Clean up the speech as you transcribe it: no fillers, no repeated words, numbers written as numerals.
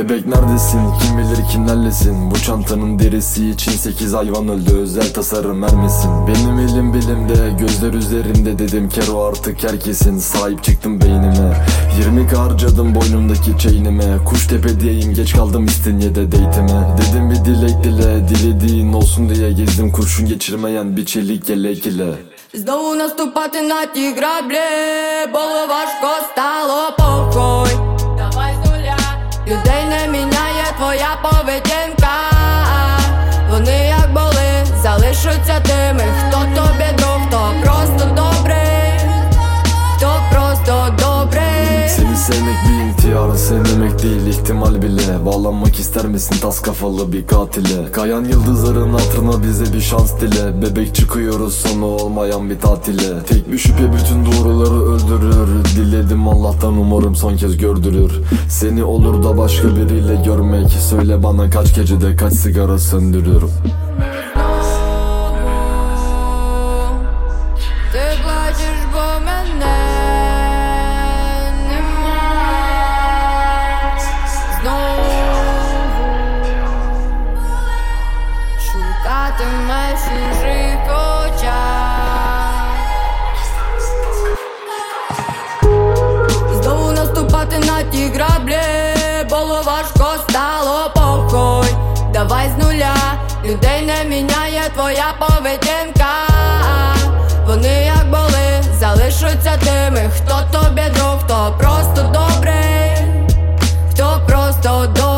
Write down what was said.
Bebek neredesin, kim bilir kimlerlesin. Bu çantanın derisi için 8 hayvan öldü, özel tasarım vermesin. Benim elim bilimde, gözler üzerimde, dedim kero artık herkesin. Sahip çıktım beynime, 20 harcadım boynumdaki chainime. Kuştepe'deyim, geç kaldım İstinye'de date'ime. Dedim bir dilek dile, dilediğin olsun diye gezdim kurşun geçirmeyen bir çelik yelek ile. Знову наступати на ті граблі, було важко, стало похуй. Давай з нуля. Людей не міняє твоя поведінка. Вони як були, залишаться тими, хто тобі друг, хто просто добрий, хто просто добрий. Seni sevmek bir intihar, sevmemek değil ihtimal bile. Bağlanmak ister misin tas kafalı bir katile? Kayan yıldızların hatırına bize bir şans dile. Bebek çıkıyoruz sonu olmayan bir tatile. Tek bir şüphe bütün doğruları öldürür. Diledim Allah'tan umarım son kez gördürür. Seni olur da başka biriyle görmek. Söyle bana kaç gecede kaç sigara söndürüyorum. Ти плачеш, бо мене нема. Знову шукатимеш у чужих очах. Знову наступати на ті граблі, було важко, стало похуй. Давай з нуля. Людей не міняє твоя поведінка. Вони як були, залишаться тими, хто тобі друг, хто просто добрий, хто просто добрий.